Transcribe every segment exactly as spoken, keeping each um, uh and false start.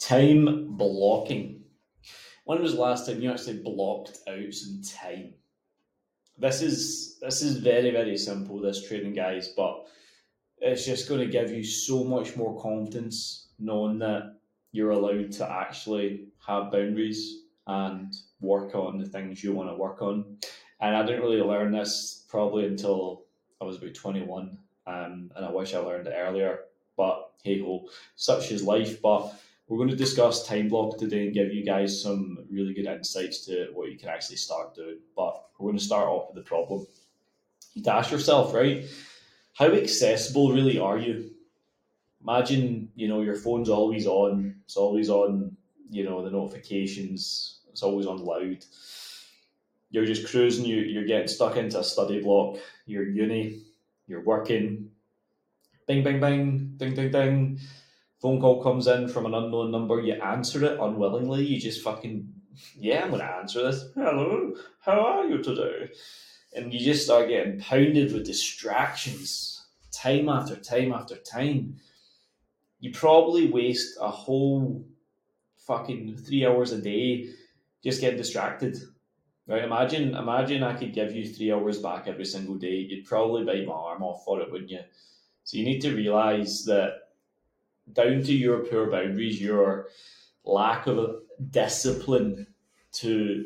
Time blocking. When was the last time you actually blocked out some time? This is this is very very simple. This training, guys, but it's just going to give you so much more confidence knowing that you're allowed to actually have boundaries and work on the things you want to work on. And I didn't really learn this probably until I was about twenty-one, um, and I wish I learned it earlier. But hey ho, such is life. But we're going to discuss time block today and give you guys some really good insights to what you can actually start doing. But we're going to start off with the problem. You have to ask yourself, right? How accessible really are you? Imagine, you know, your phone's always on. It's always on, you know, the notifications. It's always on loud. You're just cruising. You, you're getting stuck into a study block. You're uni. You're working. Bing, bing, bing. Ding, ding, ding. Phone call comes in from an unknown number. You answer it unwillingly. You just fucking, yeah, I'm going to answer this. Hello, how are you today? And you just start getting pounded with distractions time after time after time. You probably waste a whole fucking three hours a day just getting distracted. Right? Imagine, imagine I could give you three hours back every single day. You'd probably bite my arm off for it, wouldn't you? So you need to realise that down to your poor boundaries, your lack of discipline to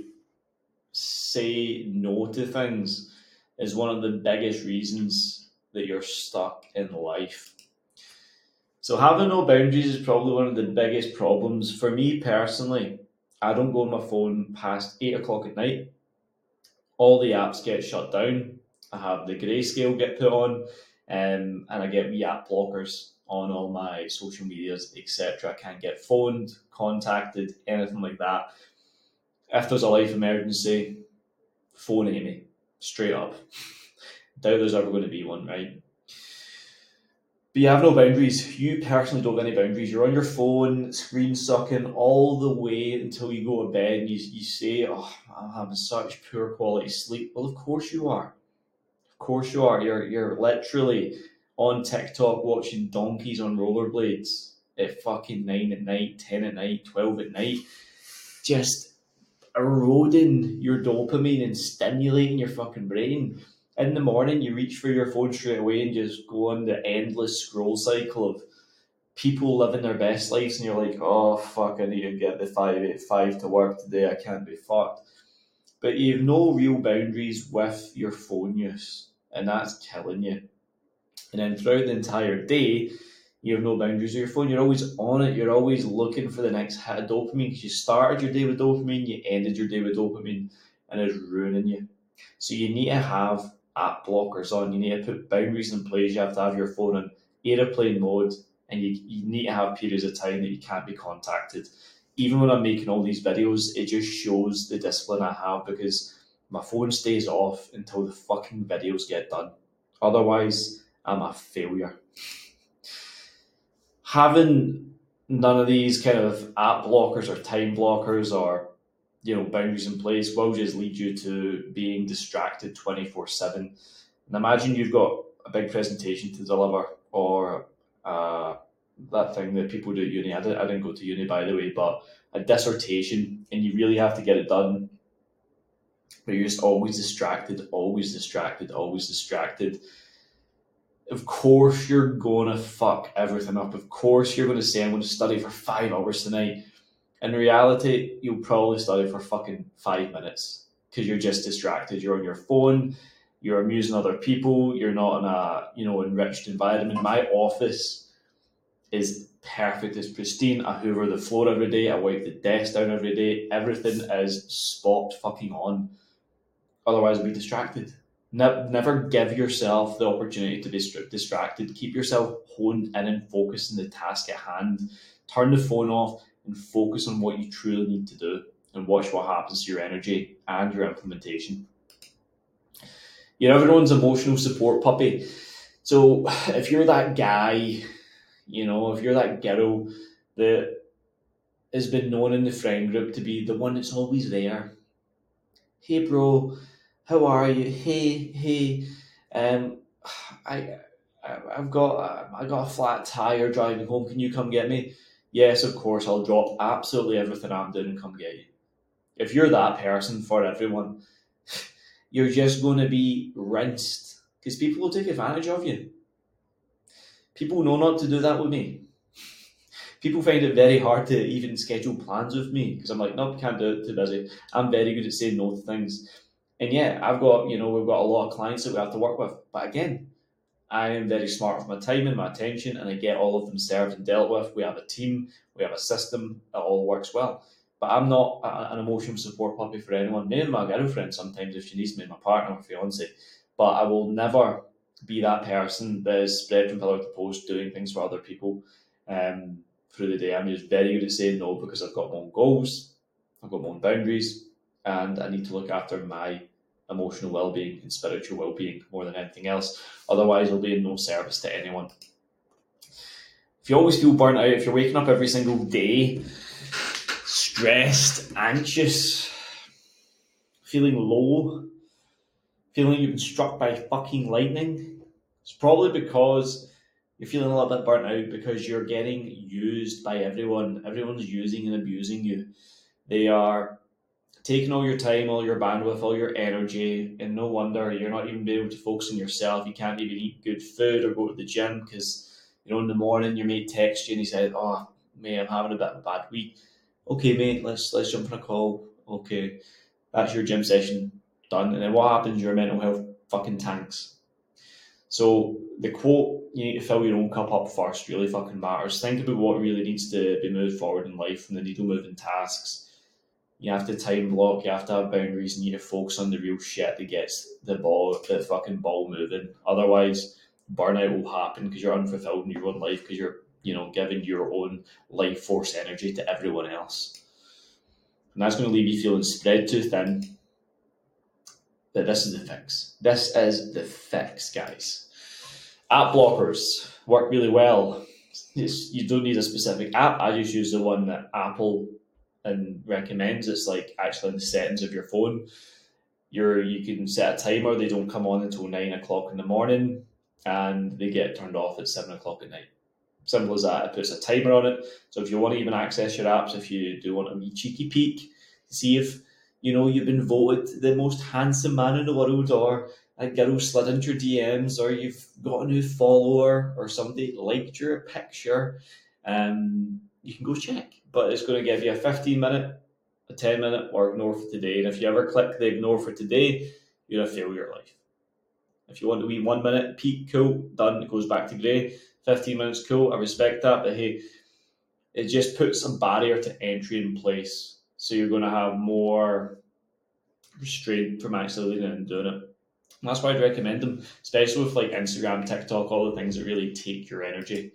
say no to things is one of the biggest reasons that you're stuck in life. So having no boundaries is probably one of the biggest problems. For me personally, I don't go on my phone past eight o'clock at night. All the apps get shut down. I have the grayscale get put on, um, and I get wee app blockers on all my social medias, et cetera. I can't get phoned, contacted, anything like that. If there's a life emergency, phone Amy, straight up. Doubt there's ever going to be one, right? But you have no boundaries. You personally don't have any boundaries. You're on your phone, screen sucking all the way until you go to bed and you, you say, oh, I'm having such poor quality sleep. Well, of course you are. Of course you are. You're, you're literally on TikTok watching donkeys on rollerblades at fucking nine at night, ten at night, twelve at night. Just eroding your dopamine and stimulating your fucking brain. In the morning, you reach for your phone straight away and just go on the endless scroll cycle of people living their best lives, and you're like, oh, fuck, I need to get the five eight five to work today, I can't be fucked. But you have no real boundaries with your phone use, and that's killing you. And then throughout the entire day, you have no boundaries with your phone. You're always on it. You're always looking for the next hit of dopamine because you started your day with dopamine, you ended your day with dopamine, and it's ruining you. So you need to have app blockers on. You need to put boundaries in place. You have to have your phone on airplane mode, and you, you need to have periods of time that you can't be contacted. Even when I'm making all these videos, it just shows the discipline I have because my phone stays off until the fucking videos get done. Otherwise, I'm a failure. Having none of these kind of app blockers or time blockers or, you know, boundaries in place will just lead you to being distracted twenty-four seven. And imagine you've got a big presentation to deliver or uh, that thing that people do at uni. I didn't, I didn't go to uni, by the way, but a dissertation, and you really have to get it done. But you're just always distracted, always distracted, always distracted. Of course you're going to fuck everything up. Of course you're going to say, I'm going to study for five hours tonight. In reality, you'll probably study for fucking five minutes because you're just distracted. You're on your phone, you're amusing other people, you're not in a, you know, enriched environment. My office is perfect, it's pristine. I hoover the floor every day, I wipe the desk down every day. Everything is spot fucking on. Otherwise, I'll be distracted. Never give yourself the opportunity to be distracted. Keep yourself honed in and focused on the task at hand. Turn the phone off and focus on what you truly need to do and watch what happens to your energy and your implementation. You're everyone's emotional support puppy. So if you're that guy, you know, if you're that girl that has been known in the friend group to be the one that's always there. Hey bro, how are you? Hey, hey, um, I, I I've got I got a flat tire driving home. Can you come get me? yes, of course, I'll drop absolutely everything I'm doing and come get you. If you're that person for everyone, you're just going to be rinsed because people will take advantage of you. People know not to do that with me. People find it very hard to even schedule plans with me because I'm like, nope, can't do it, too busy. I'm very good at saying no to things. And yeah, I've got, you know, we've got a lot of clients that we have to work with. But again, I am very smart with my time and my attention, and I get all of them served and dealt with. We have a team, we have a system, it all works well. But I'm not a, an emotional support puppy for anyone. Maybe my girlfriend sometimes if she needs me, my partner, my fiance. But I will never be that person that is spread from pillar to post doing things for other people um, through the day. I'm just very good at saying no because I've got my own goals, I've got my own boundaries, and I need to look after my emotional well-being and spiritual well-being more than anything else. Otherwise, I'll be in no service to anyone. If you always feel burnt out, if you're waking up every single day stressed, anxious, feeling low, feeling you've been struck by fucking lightning, it's probably because you're feeling a little bit burnt out because you're getting used by everyone. Everyone's using and abusing you. They are taking all your time, all your bandwidth, all your energy, and no wonder you're not even able to focus on yourself. You can't even eat good food or go to the gym because, you know, in the morning your mate texts you and he said, oh, mate, I'm having a bit of a bad week. Okay, mate, let's let's jump on a call. Okay, that's your gym session done. And then what happens? Your mental health fucking tanks. So the quote, you need to fill your own cup up first, really fucking matters. Think about what really needs to be moved forward in life from the needle moving tasks. You have to time block, you have to have boundaries, and you need to focus on the real shit that gets the ball, the fucking ball moving. Otherwise, burnout will happen because you're unfulfilled in your own life because you're, you know, giving your own life force energy to everyone else. And that's going to leave you feeling spread too thin. But this is the fix. This is the fix, guys. App blockers work really well. It's, you don't need a specific app. I just use the one that Apple and recommends. It's like actually in the settings of your phone. You're, you can set a timer. They don't come on until nine o'clock in the morning and they get turned off at seven o'clock at night. Simple as that. It puts a timer on it. So if you want to even access your apps, if you do want a wee cheeky peek, see if, you know, you've been voted the most handsome man in the world, or a girl slid into your D Ms, or you've got a new follower, or somebody liked your picture, um, you can go check. But it's going to give you a fifteen minute, a ten minute, or ignore for today. And if you ever click the ignore for today, you're going to fail your life. If you want to be one minute, peak, cool, done, it goes back to grey. fifteen minutes, cool, I respect that. But hey, it just puts a barrier to entry in place. So you're going to have more restraint from actually leading and doing it. And that's why I'd recommend them, especially with like Instagram, TikTok, all the things that really take your energy.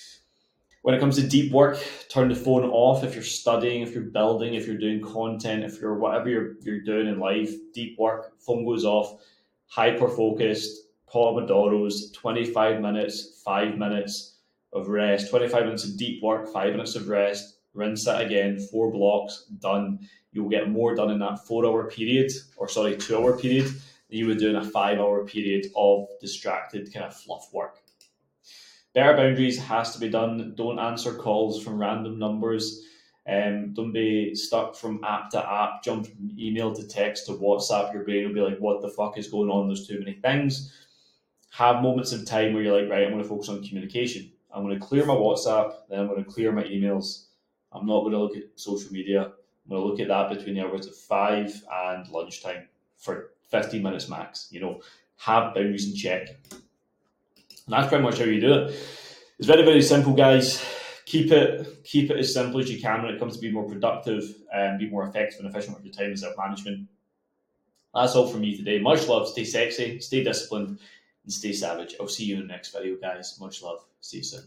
When it comes to deep work, turn the phone off if you're studying, if you're building, if you're doing content, if you're whatever you're, you're doing in life. Deep work, phone goes off, hyper-focused, Pomodoros, twenty-five minutes, five minutes of rest, twenty-five minutes of deep work, five minutes of rest, rinse it again, four blocks, done. You'll get more done in that four-hour period, or sorry, two-hour period, than you would do in a five-hour period of distracted kind of fluff work. Better boundaries has to be done. Don't answer calls from random numbers. Um, don't be stuck from app to app, jump from email to text to WhatsApp. Your brain will be like, what the fuck is going on? There's too many things. Have moments of time where you're like, right, I'm going to focus on communication. I'm going to clear my WhatsApp, then I'm going to clear my emails. I'm not going to look at social media. I'm going to look at that between the hours of five and lunchtime for fifteen minutes max. You know, have boundaries in check. And that's pretty much how you do it. It's very, very simple, guys. Keep it keep it as simple as you can when it comes to being more productive and be more effective and efficient with your time and self-management. That's all from me today. Much love. Stay sexy, stay disciplined, and stay savage. I'll see you in the next video, guys. Much love. See you soon.